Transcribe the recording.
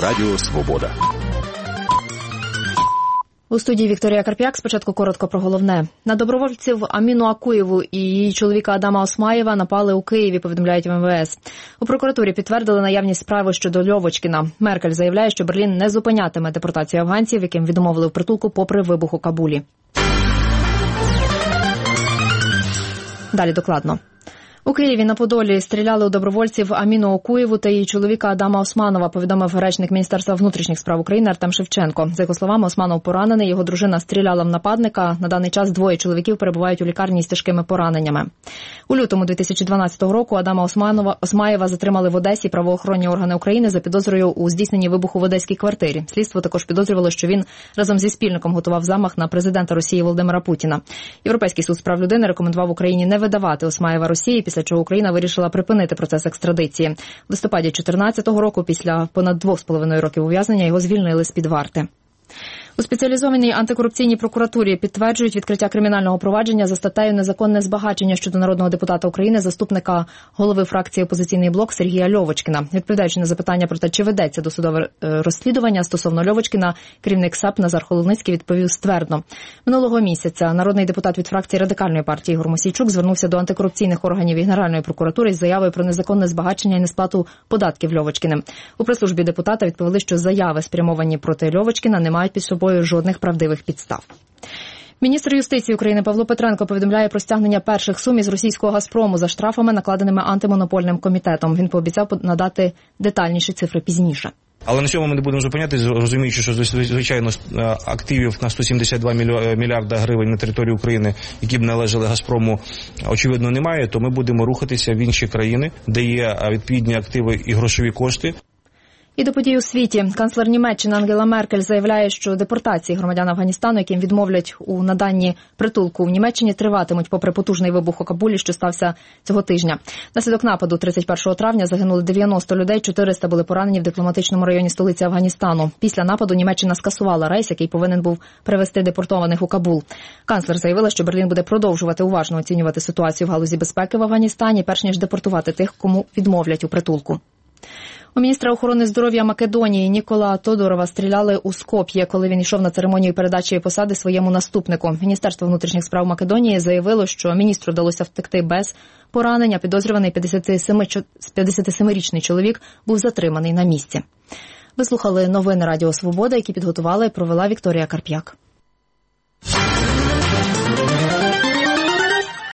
Радіо Свобода. У студії Вікторія Карп'як. Спочатку коротко про головне. На добровольців Аміну Акуєву і її чоловіка Адама Осмаєва напали у Києві, повідомляють в МВС. У прокуратурі підтвердили наявність справи щодо Льовочкіна. Меркель заявляє, що Берлін не зупинятиме депортацію афганців, яким відмовили в притулку попри вибух у Кабулі. Далі докладно. У Києві на Подолі стріляли у добровольців Аміну Акуєву та її чоловіка Адама Османова, повідомив речник Міністерства внутрішніх справ України Артем Шевченко. За його словами, Османов поранений, його дружина стріляла в нападника. На даний час двоє чоловіків перебувають у лікарні з тяжкими пораненнями. У лютому 2012 року Адама Осмаєва затримали в Одесі правоохоронні органи України за підозрою у здійсненні вибуху в одеській квартирі. Слідство також підозрювало, що він разом зі спільником готував замах на президента Росії Володимира Путіна. Європейський суд з прав людини рекомендував Україні не видавати Осмаєва Росії, після чого Україна вирішила припинити процес екстрадиції. В листопаді 2014 року, після понад 2,5 років ув'язнення, його звільнили з-під варти. У спеціалізованій антикорупційній прокуратурі підтверджують відкриття кримінального провадження за статтею «Незаконне збагачення» щодо народного депутата України, заступника голови фракції «Опозиційний блок» Сергія Льовочкіна. Відповідаючи на запитання про те, чи ведеться досудове розслідування стосовно Льовочкіна, керівник САП Назар Холодницький відповів ствердно. Минулого місяця народний депутат від фракції Радикальної партії Ігор Мосійчук звернувся до антикорупційних органів і Генеральної прокуратури з заявою про незаконне збагачення і несплату податків Льовочкіним. У прес-службі депутата відповіли, що заяви, спрямовані проти Льовочкіна, не мають під собою жодних правдивих підстав. Міністр юстиції України Павло Петренко повідомляє про стягнення перших сум із російського «Газпрому» за штрафами, накладеними антимонопольним комітетом. Він пообіцяв надати детальніші цифри пізніше. Але на цьому ми не будемо зупинятися, розуміючи, що, звичайно, активів на 172 мільярда гривень на території України, які б належали «Газпрому», очевидно, немає, то ми будемо рухатися в інші країни, де є відповідні активи і грошові кошти. І до подій у світі. Канцлер Німеччини Ангела Меркель заявляє, що депортації громадян Афганістану, яким відмовлять у наданні притулку в Німеччині, триватимуть попри потужний вибух у Кабулі, що стався цього тижня. Наслідок нападу 31 травня загинули 90 людей, 400 були поранені в дипломатичному районі столиці Афганістану. Після нападу Німеччина скасувала рейс, який повинен був привезти депортованих у Кабул. Канцлер заявила, що Берлін буде продовжувати уважно оцінювати ситуацію в галузі безпеки в Афганістані, перш ніж депортувати тих, кому відмовлять у притулку. У міністра охорони здоров'я Македонії Нікола Тодорова стріляли у Скоп'є, коли він йшов на церемонію передачі посади своєму наступнику. Міністерство внутрішніх справ Македонії заявило, що міністру вдалося втекти без поранення. Підозрюваний 57-річний чоловік був затриманий на місці. Ви слухали новини Радіо Свобода, які підготувала і провела Вікторія Карп'як.